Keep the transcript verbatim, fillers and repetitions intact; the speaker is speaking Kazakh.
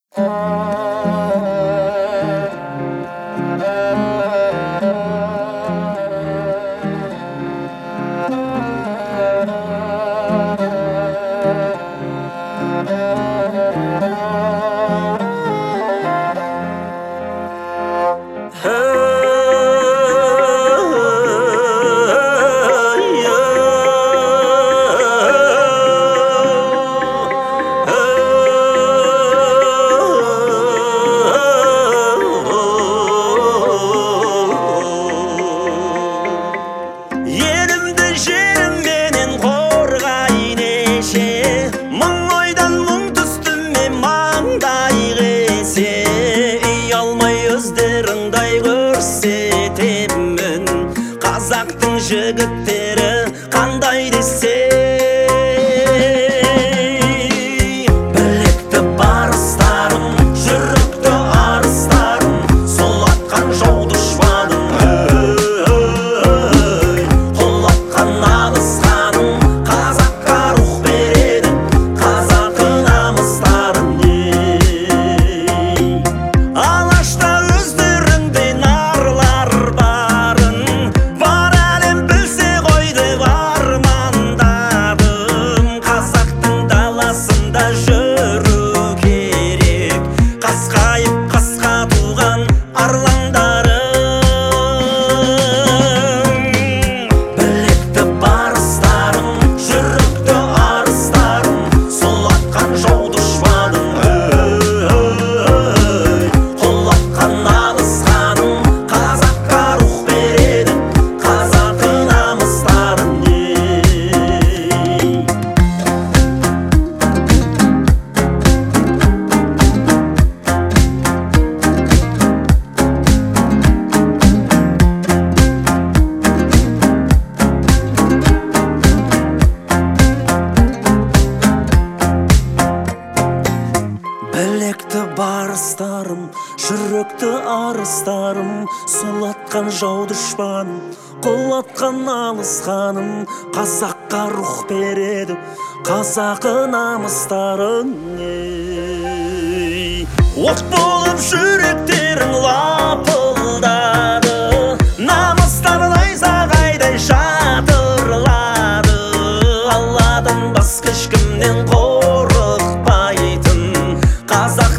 Қазақтың жігіттері қандай десе, білекті барыстарым, жүректі арыстарым, сол атқан жау дұшпаным, қол атқан алысқаным, қазаққа рух береді қазақы намыстарым. Алашта өздерінде нарлар барын, жүру керек қасқайып қасқа туған арландарым. Білекті барыстарым, жүректі арыстарым, сол атқан жау дұшпаным, қол атқан алысқаным, қазаққа рух береді қазақы намыстарым. Білекті барыстарым, жүректі арыстарым, сол атқан жау дұшпаным, қол атқан алысқаным, қазаққа рух береді қазақы намыстарым. От болып жүректерің лапылдады, намыстарын найзағайдай жатырлады. Алладан басқа ешкімнен қорықпайтын қазақ